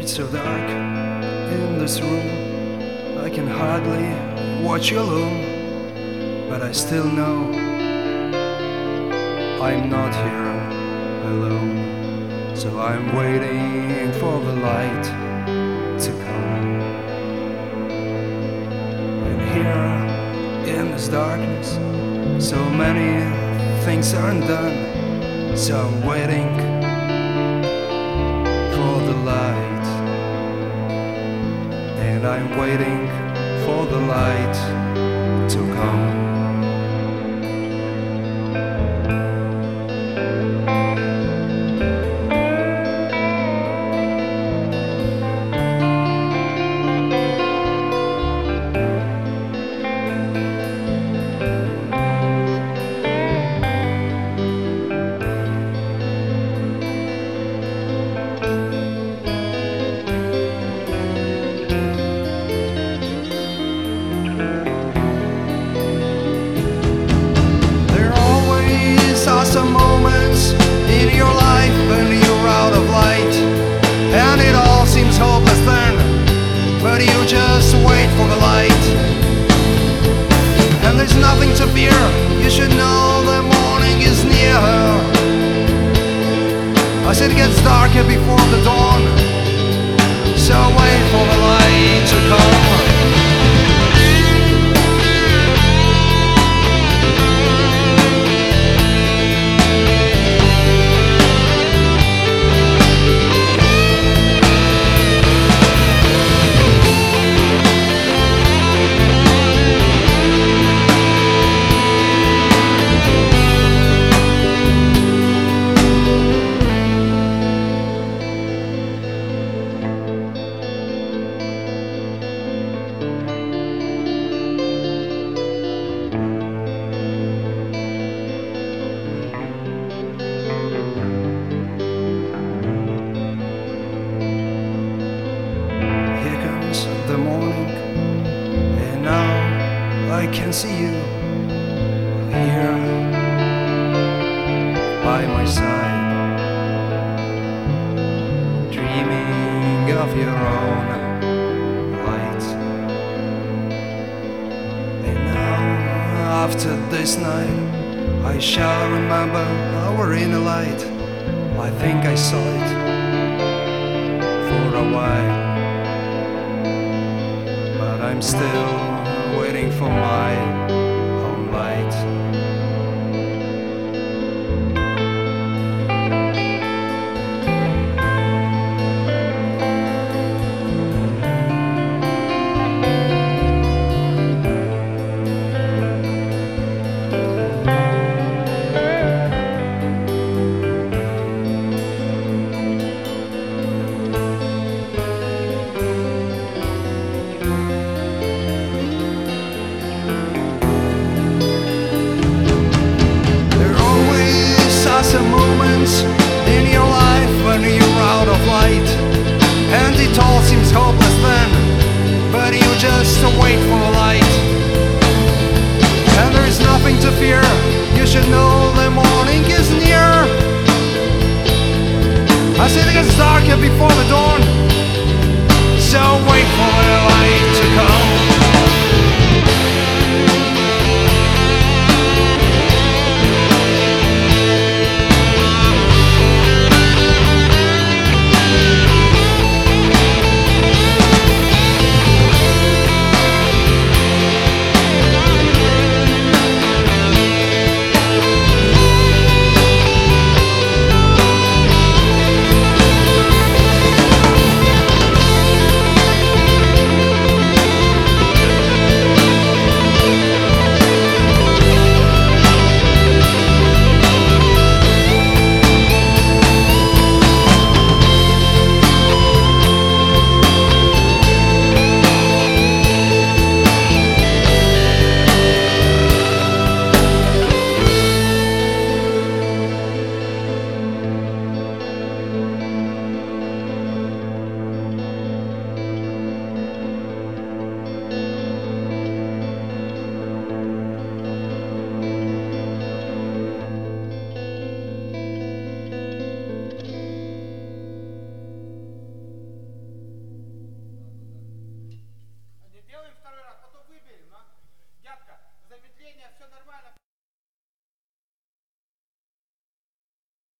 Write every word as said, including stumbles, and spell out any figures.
It's so dark in this room, I can hardly watch you loom, but I still know I'm not here alone. So I'm waiting for the light to come. And here in this darkness, so many things aren't done. So I'm waiting for the light, and I'm waiting for the light to come. Some moments in your life when you're out of light, and it all seems hopeless then, but you just wait for the light. And there's nothing to fear, you should know the morning is near. As it gets darker before the dawn, so wait for the light to come. The morning, and now I can see you here by my side, dreaming of your own light. And now, after this night, I shall remember our inner light. I think I saw it for a while, I'm still waiting for my own light. Some moments in your life when you're out of light, and it all seems hopeless then, but you just wait for the light. And there is nothing to fear, you should know the morning is near. As it gets darker before the dawn, so wait for the light to come.